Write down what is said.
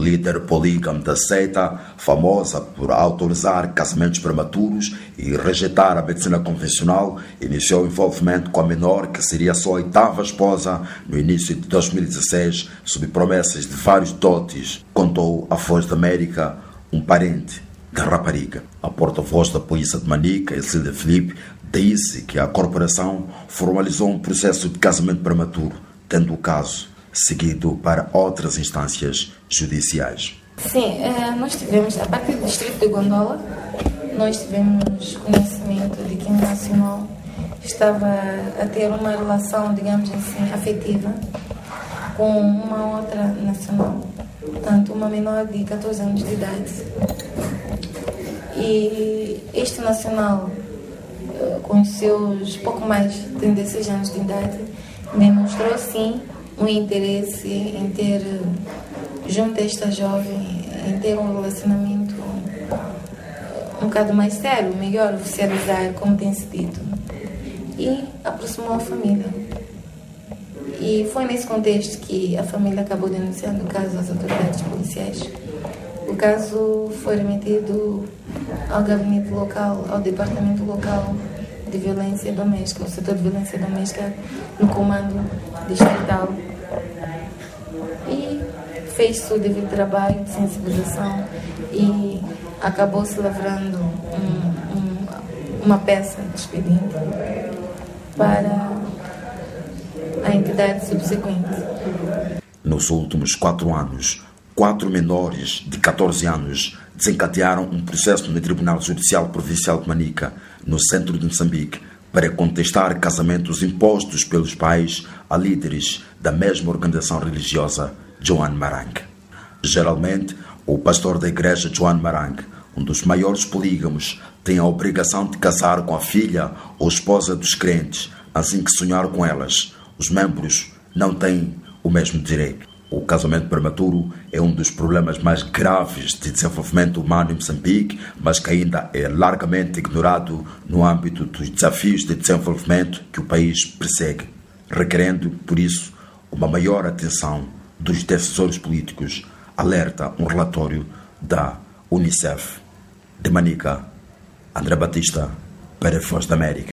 líder polígamo da seita, famosa por autorizar casamentos prematuros e rejeitar a medicina convencional, iniciou o envolvimento com a menor, que seria sua oitava esposa, no início de 2016, sob promessas de vários dotes, contou à Voz da América um parente da rapariga. A porta-voz da polícia de Manica, Elcida Filipe, disse que a corporação formalizou um processo de casamento prematuro, tendo o caso seguido para outras instâncias judiciais. Sim, nós tivemos, a partir do distrito de Gondola, nós tivemos conhecimento de que o nacional estava a ter uma relação, digamos assim, afetiva com uma outra nacional, portanto, uma menor de 14 anos de idade. E este nacional, com os seus pouco mais de 16 anos de idade, demonstrou sim um interesse em ter, junto a esta jovem, em ter um relacionamento um bocado mais sério, melhor, oficializar, como tem-se dito. E aproximou a família. E foi nesse contexto que a família acabou denunciando o caso às autoridades policiais. O caso foi remetido ao gabinete local, ao departamento local de violência doméstica, o setor de violência doméstica no comando distrital. E fez-se o devido trabalho de sensibilização e acabou-se lavrando uma peça de expediente para a entidade subsequente. Nos últimos 4 anos, 4 menores de 14 anos desencadearam um processo no Tribunal Judicial Provincial de Manica, no centro de Moçambique, para contestar casamentos impostos pelos pais a líderes da mesma organização religiosa, Joan Marang. Geralmente, o pastor da igreja, Joan Marang, um dos maiores polígamos, tem a obrigação de casar com a filha ou esposa dos crentes, assim que sonhar com elas. Os membros não têm o mesmo direito. O casamento prematuro é um dos problemas mais graves de desenvolvimento humano em Moçambique, mas que ainda é largamente ignorado no âmbito dos desafios de desenvolvimento que o país persegue, requerendo, por isso, uma maior atenção dos decisores políticos, alerta um relatório da Unicef. De Manica, André Batista, para a Voz da América.